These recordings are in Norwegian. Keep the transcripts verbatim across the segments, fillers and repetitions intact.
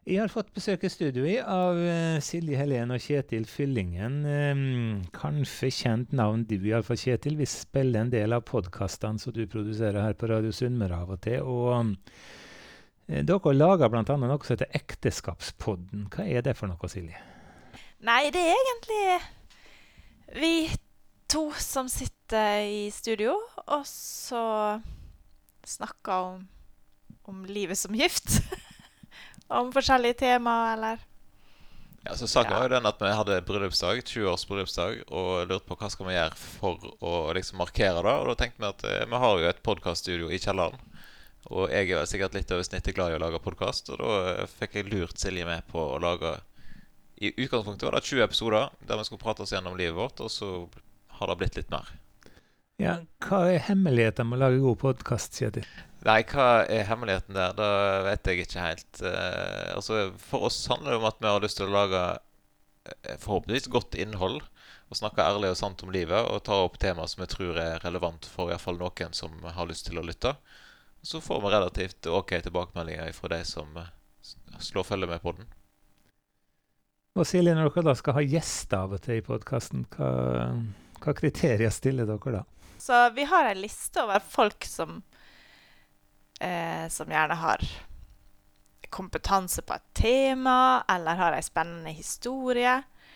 Jeg har fått besøk i studio i av eh, Silje Helen og Kjetil Fyllingen. Um, kanskje kjent navn du i alle fall, Kjetil. Vi spiller en del av podcastene som du produserer her på Radio Sunnmøre av og til. Og um, dere lager blant annet noe som heter Ekteskapspodden. Hva er det for noe, Silje? Nei, det er egentlig vi to som sitter i studio, og så snakker om, om livet som gift. Om forskjellige temaer, eller? Ja, så saken Ja. var jo den at vi hadde bryllupsdag, tjue års bryllupsdag, og lurte på hva skal vi gjøre for å liksom markere det. Og da tenkte vi at eh, vi har jo et podcaststudio i kjelleren, og jeg er vel sikkert litt over snittet glad i å lage podcast, og da eh, fikk jeg lurt Silje med på å lage, i utgangspunktet var det tjue episoder, der vi skulle prate oss gjennom livet vårt, og så har det blitt litt mer. Ja, hva er hemmeligheten med å lage god podcast, Kjetil? Nei, hva er hemmeligheten der? Det vet jeg ikke helt. Eh, altså, for oss handler det om at vi har lyst til å lage eh, forhåpentligvis godt innhold, og snakke ærlig og sant om livet, og ta opp tema som jeg tror er relevant for i hvert fall noen som har lyst til å lytte. Så får vi relativt ok tilbakemeldinger fra de som eh, slår følge med på den. Og Silje, når dere da skal ha gjester av og til i podcasten, hva, hva kriterier stiller dere da? Så vi har en liste over folk som Eh, som gjerne har kompetanse på et tema, eller har en spennende historie,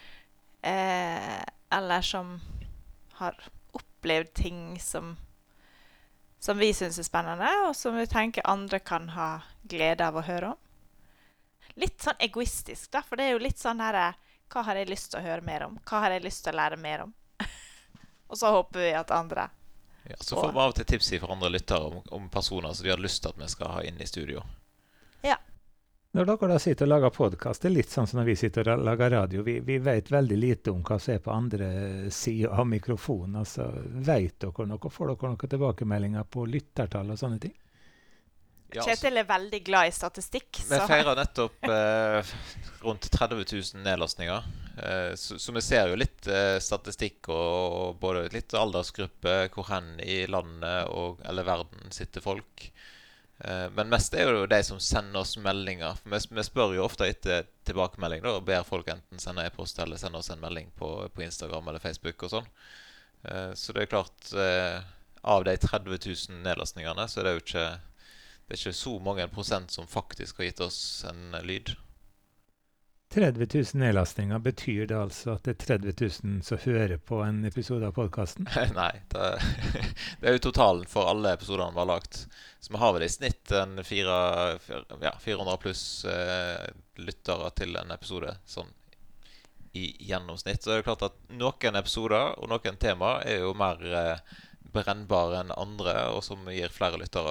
eh, eller som har opplevd ting som, som vi synes er spennende, og som vi tenker andre kan ha glede av å høre om. Litt sånn egoistisk, da, for det er jo litt sånn her, hva har jeg lyst til å høre mer om? Hva har jeg lyst til å lære mer om? Og så håper vi at andre... Ja, så får vi av og til tips fra andre lyttere om, om personer som de har lyst til at vi skal ha inn i studio. Ja. Når dere da sitter og lager podcast, det er litt sånn som når vi sitter og lager radio. Vi, vi vet veldig lite om hva som er på andre siden av mikrofonen. Altså, vet dere noe? Får dere noen tilbakemeldinger på lyttertall og sånne ting? Ja, Kjetil er veldig glad i statistikk. Vi feirer nettopp eh, rundt tretti tusen nedlastninger. Eh, så, så vi ser jo litt eh, statistikk og, og både litt aldersgruppe, hvor hen i landet og, eller verden sitter folk. Eh, men mest er jo de som sender oss meldinger. For vi, vi spør jo ofte etter tilbakemelding da, og ber folk enten sende e-post eller sende oss en melding på, på Instagram eller Facebook og sånn. Eh, så det er klart, eh, av de tretti tusen nedlastningene så er det jo ikke... Det er ikke så mange prosent som faktisk har gitt oss en lyd. tretti tusen nedlastninger, betyr det altså at det er tretti tusen som hører på en episode av podcasten? Nei, det, det er jo totalen for alle episoderne vi har lagt. Så vi har vel i snitt en fire, ja, fire hundre pluss eh, lyttere til en episode, sånn i gjennomsnitt. Så det er jo klart at noen episoder og noen tema er jo mer eh, brennbare enn andre, og som gir flere lyttere.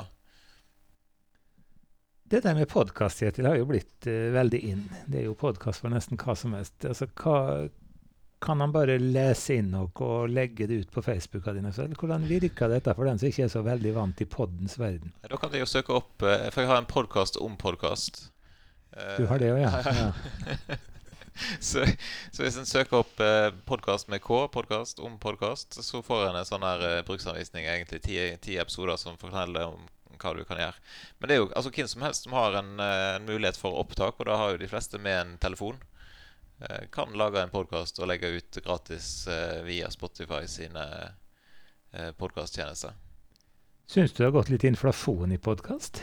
Det der med podcast, Kjetil, har jo blitt uh, veldig inn. Det er jo podcast for nesten hva som helst. Altså, hva, kan han bare lese inn noe og legge det ut på Facebooka dine? Eller hvordan virker dette for den som ikke er så veldig vant i poddens verden? Da kan de jo søke opp, uh, for jeg har en podcast om podcast. Uh, du har det jo, ja. ja. så, så hvis en søker opp uh, podcast med K, podcast om podcast, så får en en sånn her uh, bruksanvisning, egentlig ti, ti episoder som forteller om hva du kan gjøre. Men det er jo altså hvem som helst som har en, en mulighet for opptak, og da har jo de fleste med en telefon. Eh, kan lage en podcast og legge ut gratis eh, via Spotify sine eh, podcasttjenester. Syns du det har gått litt inflasjon i podcast?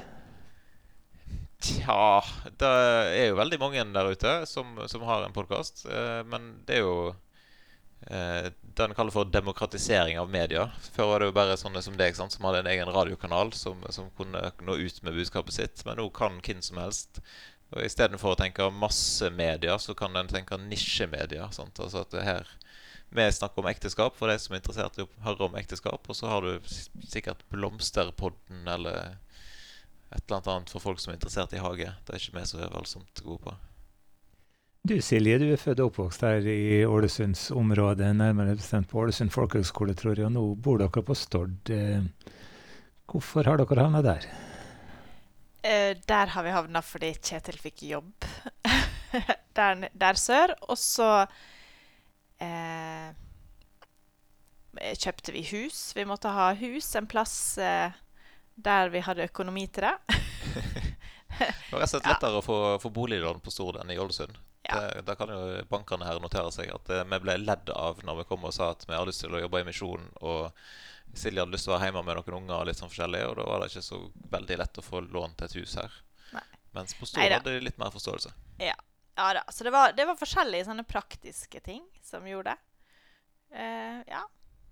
Tja, det er jo veldig mange der ute som, som har en podcast, eh, men det er jo Eh, den kaller for demokratisering av media. Før var det jo bare sånne som deg, sant, som hadde en egen radiokanal som, som kunne nå ut med budskapet sitt. Men nå kan hvem som helst. Og i stedet for å tenke massemedia, så kan den tenke nisjemedia, sant? Altså at det her vi snakker om ekteskap for de som er interessert i å høre om ekteskap. Og så har du sikkert Blomsterpodden eller et eller annet for folk som er interessert i hage. Det er ikke vi så voldsomt gode på. Du Silje, du er født og oppvokst her i Ålesunds område, nærmere bestemt på Ålesund Folkehøgskole, tror jeg, og nå bor dere på Stord. Hvorfor har dere havnet der? Uh, der har vi havnet fordi Kjetil fikk jobb der, der sør, og så uh, kjøpte vi hus. Vi måtte ha hus, en plass uh, der vi hadde økonomi til det. Det var rett og slett lettere å få, få boliglån på Stord enn i Ålesund. Ja. Det, da kan jo bankerne her notere seg at eh, vi ble ledd av når vi kom og sa at vi hadde lyst til å jobbe i misjonen, og Silje hadde lyst til å være hjemme med noen unger og litt sånn forskjellig, og da var det ikke så veldig lett å få lån til et hus her. Nei. Mens på Stord Neida. hadde de litt mer forståelse. Ja, ja da. Så det var, det var forskjellige sånne praktiske ting som gjorde det. Eh, ja.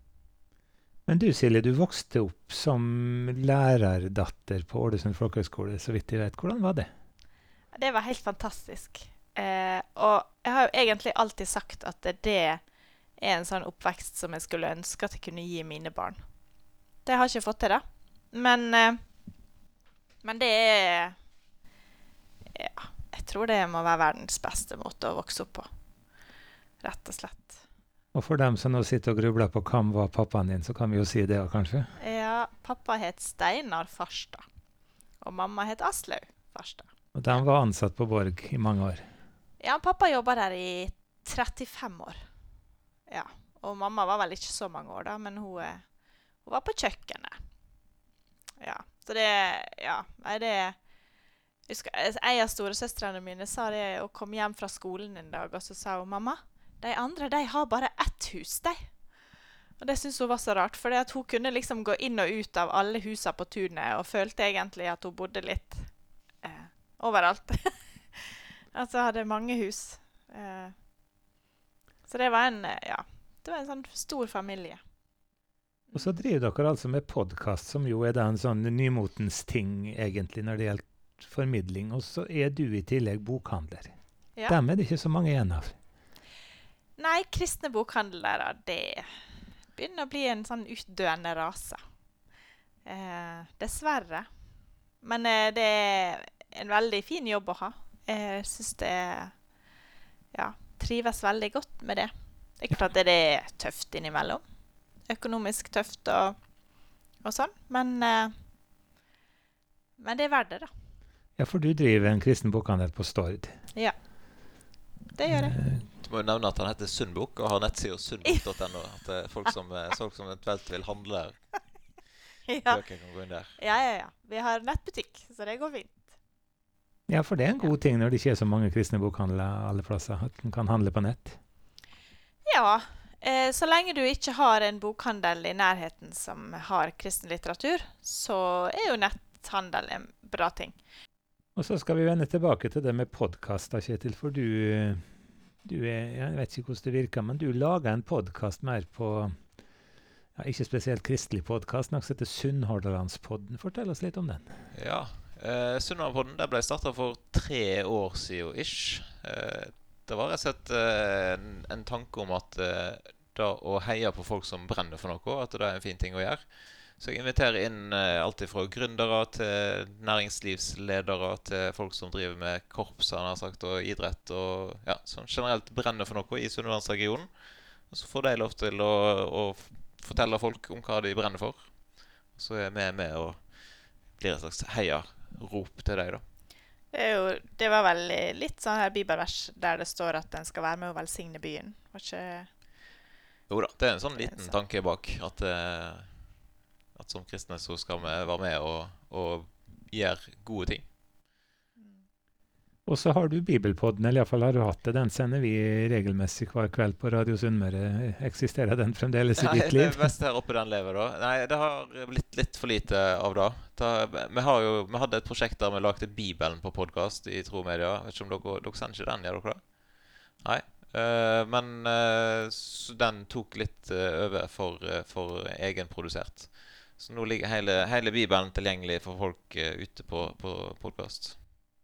Men du, Silje, du vokste opp som lærerdatter på Ålesund folkehøgskole, så vidt jeg vet. Hvordan var det? Det var helt fantastisk. Eh, og jeg har jo egentlig alltid sagt at det, det er en sånn oppvekst som jeg skulle ønske at jeg kunne gi mine barn. Det har jeg ikke fått til, da. Men, eh, men det er Ja, jeg tror det må være verdens beste måte å vokse opp på. Rett og slett. Og for dem som nå sitter og grubler på hvem var pappaen din, så kan vi jo si det også, kanskje? Ja, pappa het Steinar Farstad. Og mamma het Aslaug Farstad. Og de var ansatt på Borg i mange år. Ja, pappa jobbet der i trettifem år. Ja, og mamma var vel ikke så mange år da, men hun, eh, hun var på kjøkkenet. Ja, så det, ja, nei, det, jeg husker, en av storesøstrene mine sa det, å komme hjem fra skolen en dag, og så sa hun, mamma, de andre, de har bare ett hus, de. Og det synes hun var så rart, for at hun kunne liksom gå inn og ut av alle husene på tunet, og følte egentlig at hun bodde litt eh, overalt. Altså hadde mange hus. Eh, så det var en, ja, det var en sånn stor familie. Og så driver dere altså med podcast, som jo er da en sånn nymotens ting egentlig når det gjelder formidling. Og så er du i tillegg bokhandler. Ja. Dem er det ikke så mange igjen av. Nei, kristne bokhandlere, det begynner å bli en sånn utdøende rase. Eh, dessverre. Men eh, det er en veldig fin jobb å ha. Jeg synes det er, ja, trives veldig godt med det. Det er klart at det er tøft innimellom. Økonomisk tøft og, og sånn. Men, eh, men det er verdt det, da. Ja, for du driver en kristen bokhandel på Stord. Ja, det gjør jeg. Du må jo nevne at han heter Sundbok og har nettsida sundbok punktum no. At eh, folk som, eh, folk som eventuelt vil handle Ja. bøker kan gå inn der. Ja, ja, ja. Vi har nettbutikk, så det går fint. Ja, for det er en god ting når det ikke er så mange kristne bokhandler alle plasser, at man kan handle på nett. Ja, eh, så lenge du ikke har en bokhandel i nærheten som har kristen litteratur, så er jo netthandel en bra ting. Og så skal vi vende tilbake til det med podcast, da, Kjetil, for du, du er, jeg vet ikke hvordan det virker, men du lager en podcast mer på, ja, ikke spesielt kristelig podcast, noe som heter Sunnhordlandspodden. Fortell oss litt om den. Ja, eh, Sunnhordlandspodden det ble startet for tre år siden ish. Eh, det var rett og slett eh, en, en tanke om at eh, da å heie på folk som brenner for noe, at det er en fin ting å gjøre. Så jeg inviterer inn eh, alt fra gründere til næringslivsledere til folk som driver med korps har sagt, og idrett og ja, som generelt brenner for noe i Sunnhordlandsregionen. Og så får de lov til å, å fortelle folk om hva de brenner for. Så er vi med og blir et slags heia-rop til deg da. Det, er jo, det var vel litt sånn her bibelvers der det står at den skal være med å velsigne byen. Var ikke... Jo da, det er en sånn liten tanke bak at... Eh, at som kristne så skal vi være med og, og gjøre gode ting. Og så har du Bibelpodden, eller i hvert fall har du hatt det. Den sender vi regelmessig hver kveld på Radio Sunnmøre. Eksisterer den fremdeles i Nei, ditt liv? det er best her oppe den lever da. Nei, det har blitt litt for lite av det. Da, vi, har jo, vi hadde et prosjekt der vi lagde Bibelen på podcast i Tro Media. Vet ikke om dere, dere sender ikke den, gjør dere det? Nei. Uh, men uh, den tok litt uh, over for, uh, for egenprodusert. Så nå ligger hele, hele Bibelen tilgjengelig for folk uh, ute på, på podcast.